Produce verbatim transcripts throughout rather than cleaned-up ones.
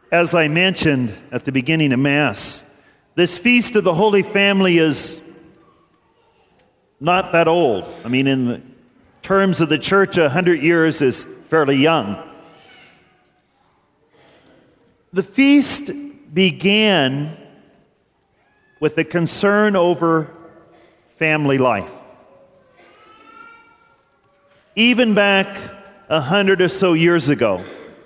As I mentioned at the beginning of Mass, this Feast of the Holy Family is not that old. I mean, in the terms of the Church, a hundred years is fairly young. The feast began with a concern over family life. Even back a hundred or so years ago,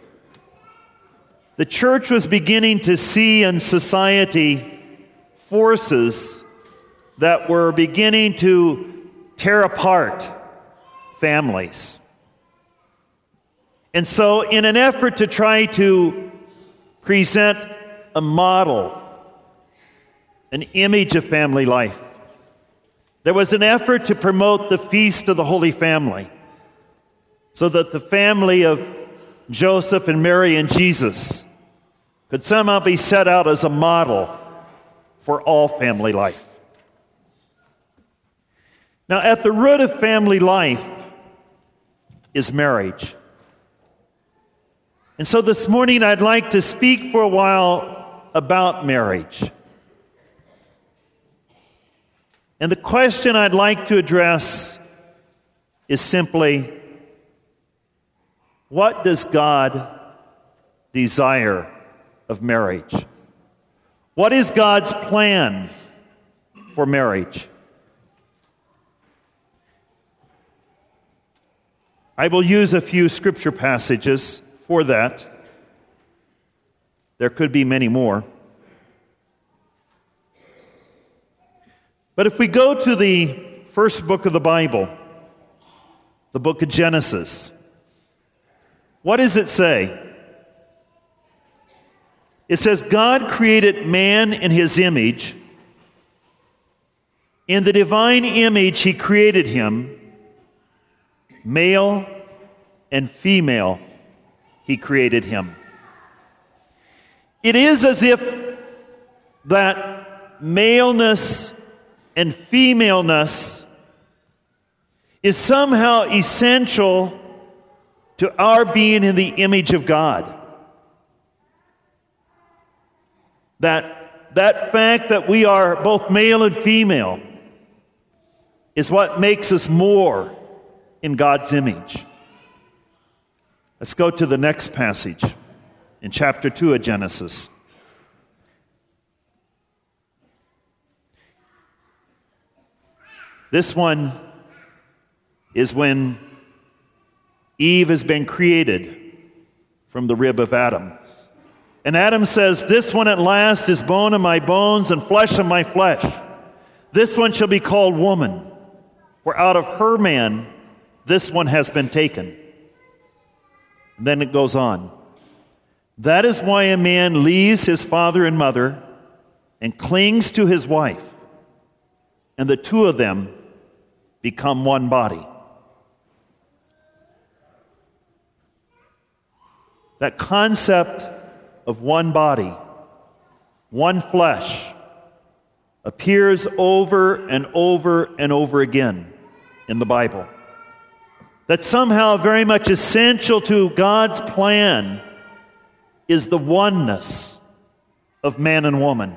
the Church was beginning to see in society forces that were beginning to tear apart families. And so, in an effort to try to present a model, an image of family life, there was an effort to promote the Feast of the Holy Family, so that the family of Joseph and Mary and Jesus could somehow be set out as a model for all family life. Now, at the root of family life is marriage. And so this morning I'd like to speak for a while about marriage. And the question I'd like to address is simply, what does God desire of marriage? What is God's plan for marriage? I will use a few scripture passages for that. There could be many more. But if we go to the first book of the Bible, the book of Genesis, what does it say? It says, God created man in his image. In the divine image he created him. Male and female he created him. It is as if that maleness and femaleness is somehow essential to our being in the image of God. That, that fact that we are both male and female is what makes us more in God's image. Let's go to the next passage in chapter two of Genesis. This one is when Eve has been created from the rib of Adam. And Adam says, this one at last is bone of my bones and flesh of my flesh. This one shall be called woman, for out of her man this one has been taken. And then it goes on. That is why a man leaves his father and mother and clings to his wife, and the two of them become one body. That concept of one body, one flesh, appears over and over and over again in the Bible. That somehow very much essential to God's plan is the oneness of man and woman.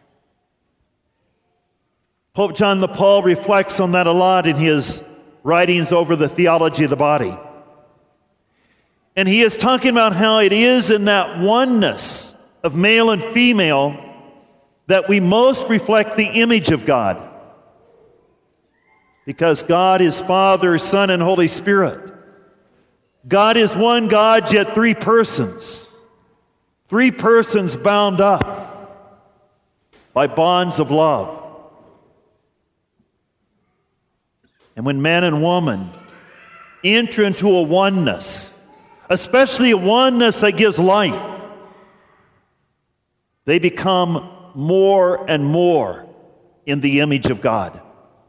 Pope John the Paul reflects on that a lot in his writings over the theology of the body. And he is talking about how it is in that oneness of male and female that we most reflect the image of God. Because God is Father, Son, and Holy Spirit. God is one God, yet three persons. Three persons bound up by bonds of love. And when man and woman enter into a oneness, especially a oneness that gives life, they become more and more in the image of God.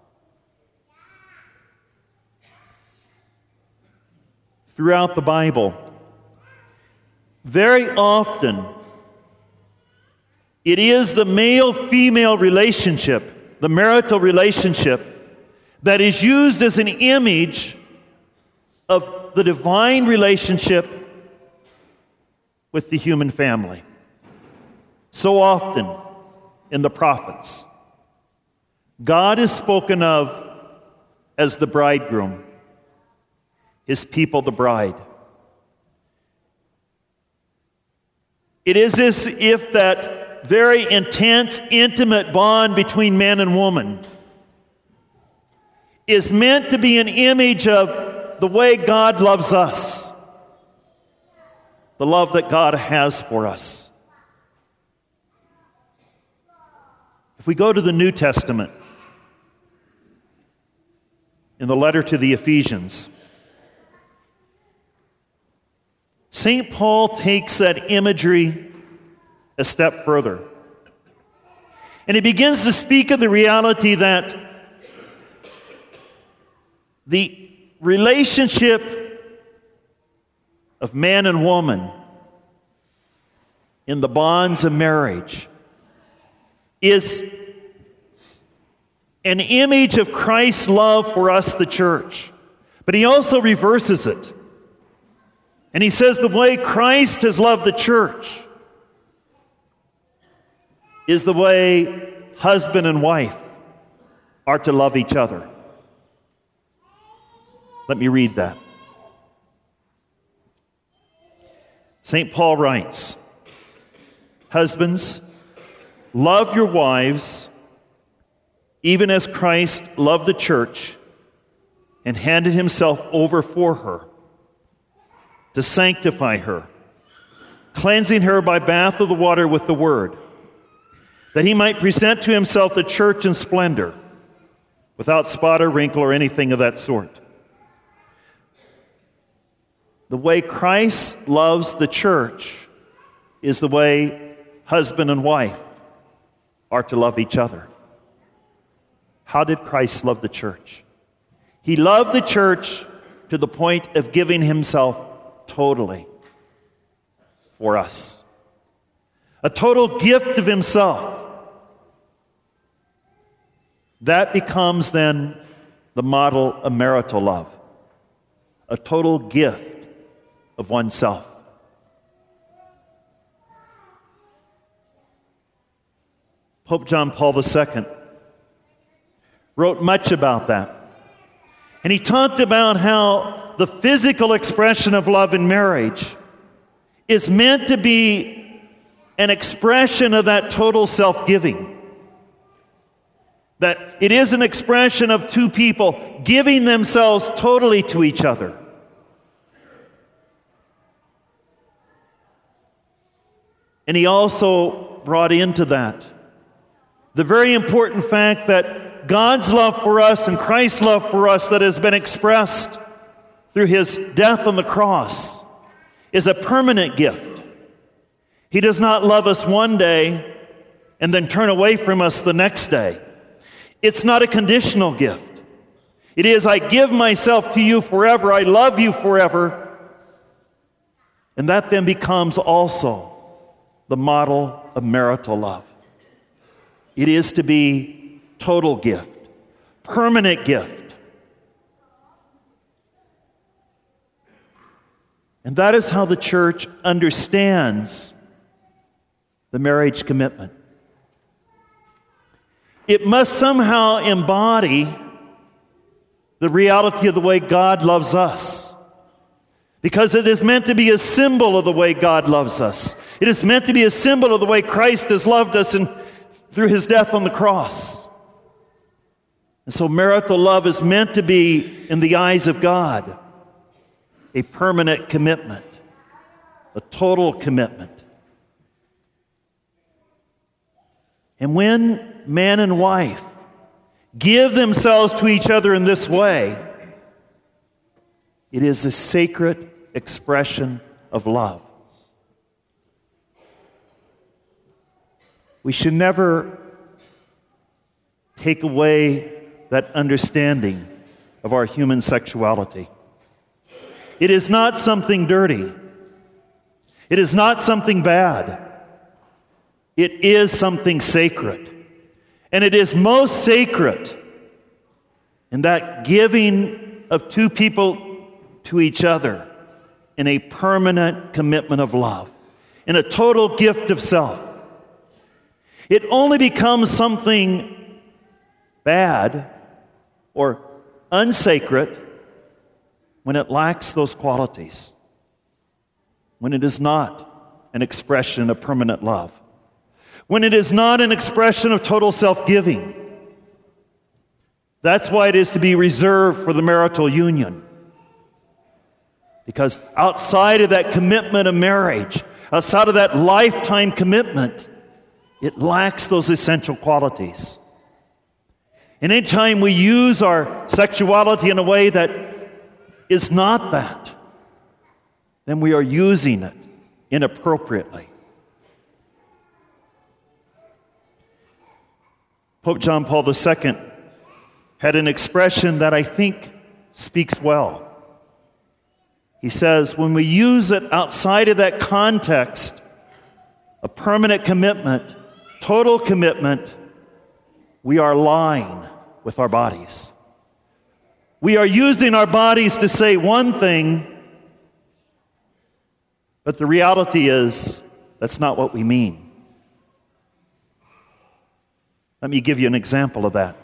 Throughout the Bible, very often, it is the male-female relationship, the marital relationship, that is used as an image of the divine relationship with the human family. So often in the prophets, God is spoken of as the bridegroom, his people the bride. It is as if that very intense, intimate bond between man and woman is meant to be an image of the way God loves us, the love that God has for us. If we go to the New Testament, in the letter to the Ephesians, Saint Paul takes that imagery a step further. And he begins to speak of the reality that the relationship of man and woman in the bonds of marriage is an image of Christ's love for us, the church. But he also reverses it. And he says the way Christ has loved the church is the way husband and wife are to love each other. Let me read that. Saint Paul writes, "Husbands, love your wives, even as Christ loved the church and handed himself over for her, to sanctify her, cleansing her by bath of the water with the word, that he might present to himself the church in splendor, without spot or wrinkle or anything of that sort." The way Christ loves the church is the way husband and wife are to love each other. How did Christ love the church? He loved the church to the point of giving himself totally for us. A total gift of himself. That becomes then the model of marital love. A total gift of oneself. Pope John Paul the Second wrote much about that. And he talked about how the physical expression of love in marriage is meant to be an expression of that total self-giving. That it is an expression of two people giving themselves totally to each other. And he also brought into that the very important fact that God's love for us and Christ's love for us that has been expressed through his death on the cross is a permanent gift. He does not love us one day and then turn away from us the next day. It's not a conditional gift. It is, I give myself to you forever, I love you forever. And that then becomes also the model of marital love. It is to be total gift, permanent gift. And that is how the church understands the marriage commitment. It must somehow embody the reality of the way God loves us. Because it is meant to be a symbol of the way God loves us. It is meant to be a symbol of the way Christ has loved us and through his death on the cross. And so marital love is meant to be, in the eyes of God, a permanent commitment, a total commitment. And when man and wife give themselves to each other in this way, it is a sacred expression of love. We should never take away that understanding of our human sexuality. It is not something dirty. It is not something bad. It is something sacred. And it is most sacred in that giving of two people to each other in a permanent commitment of love, in a total gift of self. It only becomes something bad or unsacred when it lacks those qualities, when it is not an expression of permanent love, when it is not an expression of total self-giving. That's why it is to be reserved for the marital union. Because outside of that commitment of marriage, outside of that lifetime commitment, it lacks those essential qualities. And anytime we use our sexuality in a way that is not that, then we are using it inappropriately. Pope John Paul the Second had an expression that I think speaks well. He says, when we use it outside of that context of permanent commitment, total commitment, we are lying with our bodies. We are using our bodies to say one thing, but the reality is that's not what we mean. Let me give you an example of that.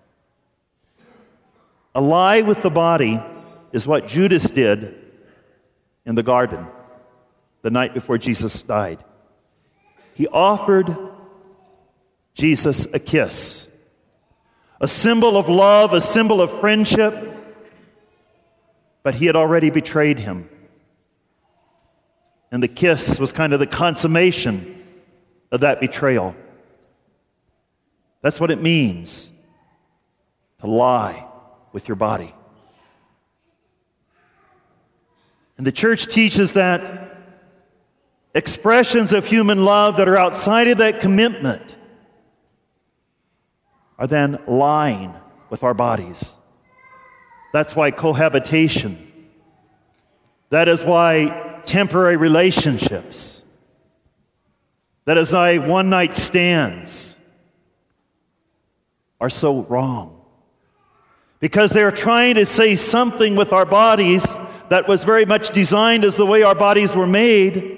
A lie with the body is what Judas did in the garden the night before Jesus died. He offered Jesus a kiss, a symbol of love, a symbol of friendship, but he had already betrayed him. And the kiss was kind of the consummation of that betrayal. That's what it means to lie with your body. And the church teaches that expressions of human love that are outside of that commitment are then lying with our bodies. That's why cohabitation, that is why temporary relationships, that is why one-night stands are so wrong. Because they're trying to say something with our bodies that was very much designed as the way our bodies were made,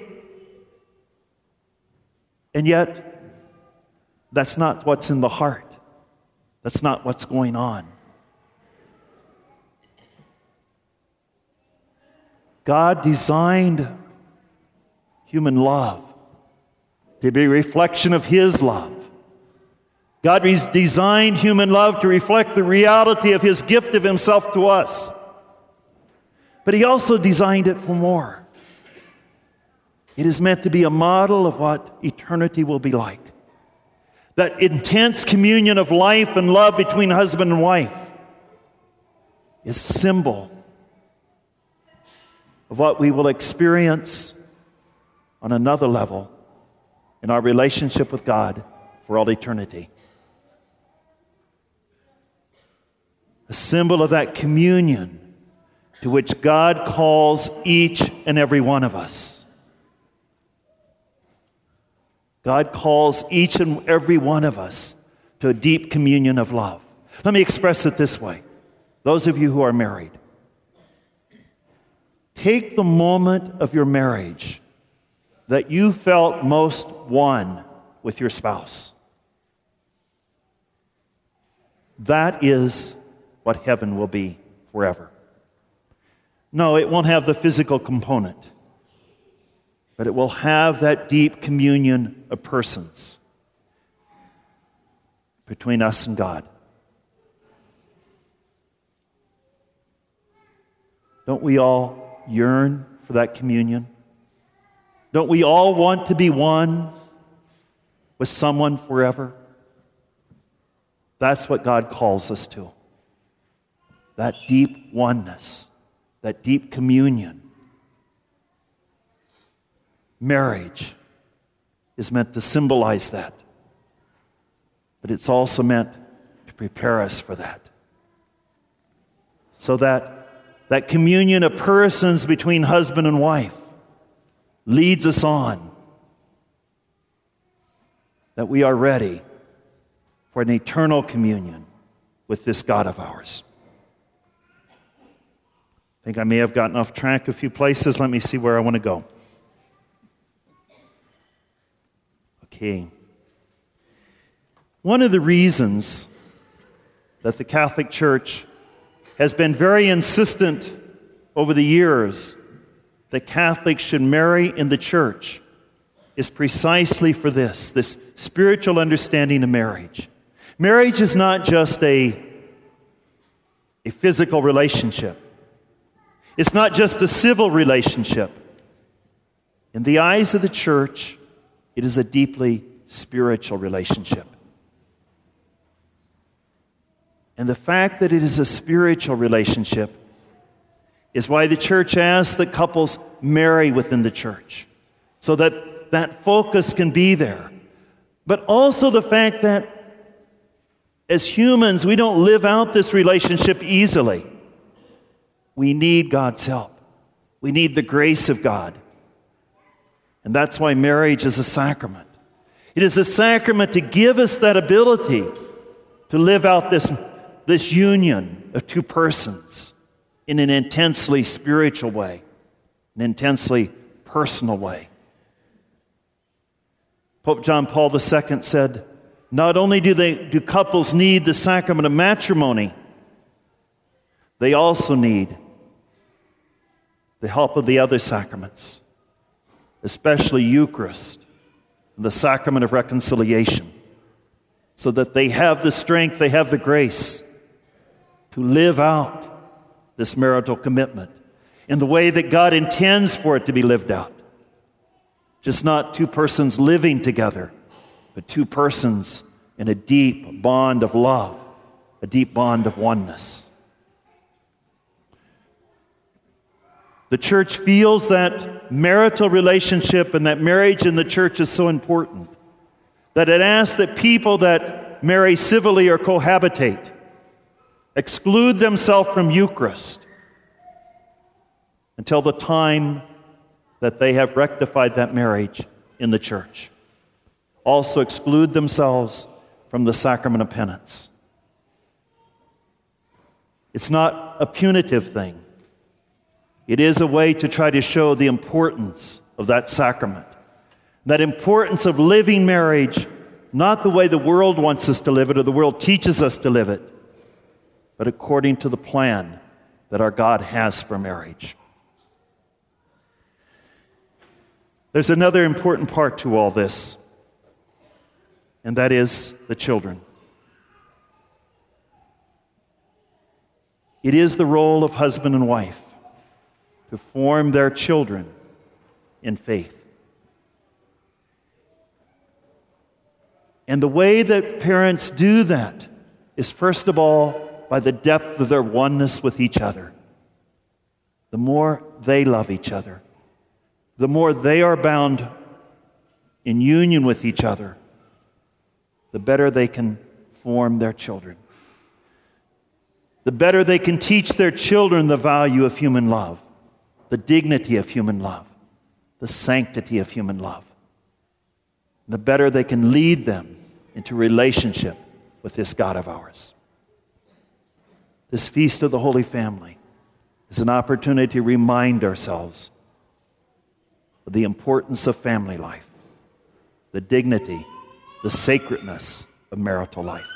and yet that's not what's in the heart. That's not what's going on. God designed human love to be a reflection of His love. God designed human love to reflect the reality of His gift of Himself to us. But He also designed it for more. It is meant to be a model of what eternity will be like. That intense communion of life and love between husband and wife is symbol of what we will experience on another level in our relationship with God for all eternity. A symbol of that communion to which God calls each and every one of us. God calls each and every one of us to a deep communion of love. Let me express it this way. Those of you who are married, take the moment of your marriage that you felt most one with your spouse. That is what heaven will be forever. No, it won't have the physical component, but it will have that deep communion of persons between us and God. Don't we all yearn for that communion? Don't we all want to be one with someone forever? That's what God calls us to. That deep oneness, that deep communion. Marriage is meant to symbolize that, but it's also meant to prepare us for that. So that that communion of persons between husband and wife leads us on, that we are ready for an eternal communion with this God of ours. I think I may have gotten off track a few places. Let me see where I want to go. Okay. One of the reasons that the Catholic Church has been very insistent over the years that Catholics should marry in the church is precisely for this, this spiritual understanding of marriage. Marriage is not just a, a physical relationship. It's not just a civil relationship. In the eyes of the church, it is a deeply spiritual relationship. And the fact that it is a spiritual relationship is why the church asks that couples marry within the church, so that that focus can be there. But also the fact that as humans, we don't live out this relationship easily. We need God's help. We need the grace of God. And that's why marriage is a sacrament. It is a sacrament to give us that ability to live out this, this union of two persons in an intensely spiritual way, an intensely personal way. Pope John Paul the Second said, not only do they do couples need the sacrament of matrimony, they also need the help of the other sacraments, especially Eucharist and the sacrament of reconciliation, so that they have the strength, they have the grace to live out this marital commitment in the way that God intends for it to be lived out. Just not two persons living together, but two persons in a deep bond of love, a deep bond of oneness. The church feels that marital relationship and that marriage in the church is so important that it asks that people that marry civilly or cohabitate exclude themselves from Eucharist until the time that they have rectified that marriage in the church. Also exclude themselves from the sacrament of penance. It's not a punitive thing. It is a way to try to show the importance of that sacrament. That importance of living marriage, not the way the world wants us to live it or the world teaches us to live it, but according to the plan that our God has for marriage. There's another important part to all this, and that is the children. It is the role of husband and wife to form their children in faith. And the way that parents do that is, first of all, by the depth of their oneness with each other. The more they love each other, the more they are bound in union with each other, the better they can form their children. The better they can teach their children the value of human love, the dignity of human love, the sanctity of human love. The better they can lead them into relationship with this God of ours. This Feast of the Holy Family is an opportunity to remind ourselves of the importance of family life, the dignity, the sacredness of marital life.